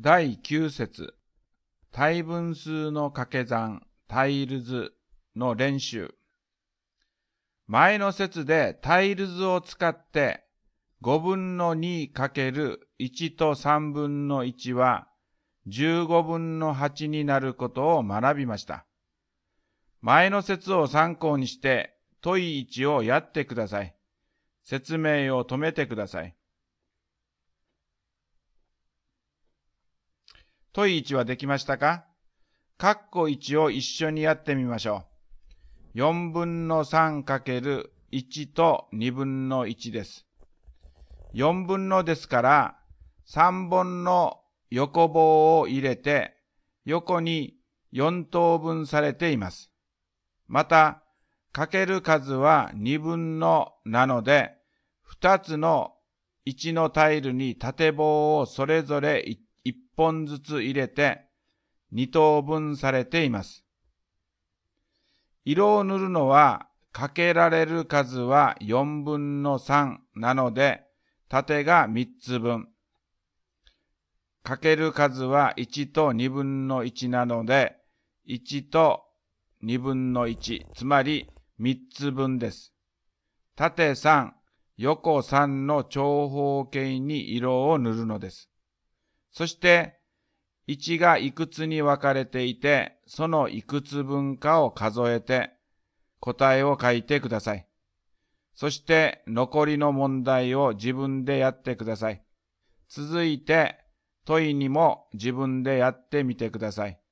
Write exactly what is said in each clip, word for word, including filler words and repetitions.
だいきゅう節、対分数の掛け算、タイルズの練習。前の節でタイルズを使ってごぶんのにかけるいちとさんぶんのいちはじゅうごぶんのはちになることを学びました。前の節を参考にして問いいちをやってください。説明を止めてください。問いいちはできましたか？括弧いちを一緒にやってみましょう。よんぶんのさんかけるいちとにぶんのいちです。よんぶんのですからさんぼんの横棒を入れて横によん等分されています。また、かける数はにぶんのなのでふたつのいちのタイルに縦棒をそれぞれいっぽんずつ入れてに等分されています。色を塗るのはかけられる数はよんぶんのさんなので縦がみっつぶん。かける数はいちとにぶんのいちなのでいちとにぶんのいち、つまりみっつぶんです。縦さん、横さんの長方形に色を塗るのです。そしていちがいくつに分かれていて、そのいくつ分かを数えて答えを書いてください。そして残りの問題を自分でやってください。続いて問いにも自分でやってみてください。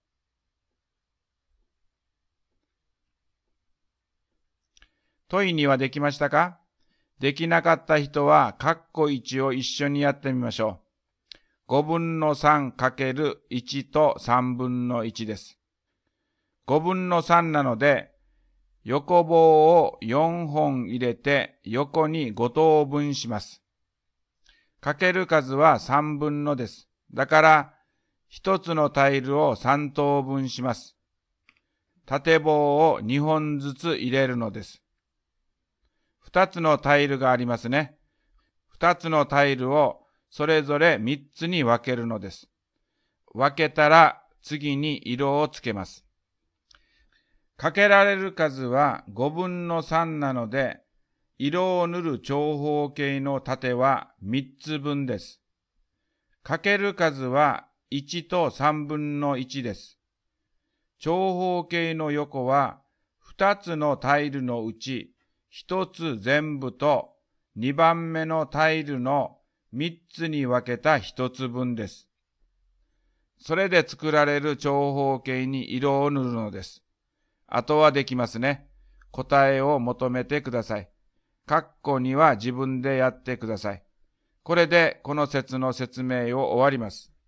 問いにはできましたか？できなかった人は括弧いちを一緒にやってみましょう。ごぶんのさんかけるいちとさんぶんのいちです。ごぶんのさんなので横棒をよんほん入れて横にご等分します。かける数はさんぶんのです。だからひとつのタイルをさん等分します。縦棒をにほんずつ入れるのです。ふたつのタイルがありますね。ふたつのタイルをそれぞれみっつに分けるのです。分けたら次に色をつけます。かけられる数はごぶんのさんなので、色を塗る長方形の縦はみっつぶんです。かける数はいちとさんぶんのいちです。長方形の横はふたつのタイルのうちひとつ全部とにばんめのタイルのみっつに分けたひとつぶんです。それで作られる長方形に色を塗るのです。あとはできますね。答えを求めてください。括弧には自分でやってください。これでこの節の説明を終わります。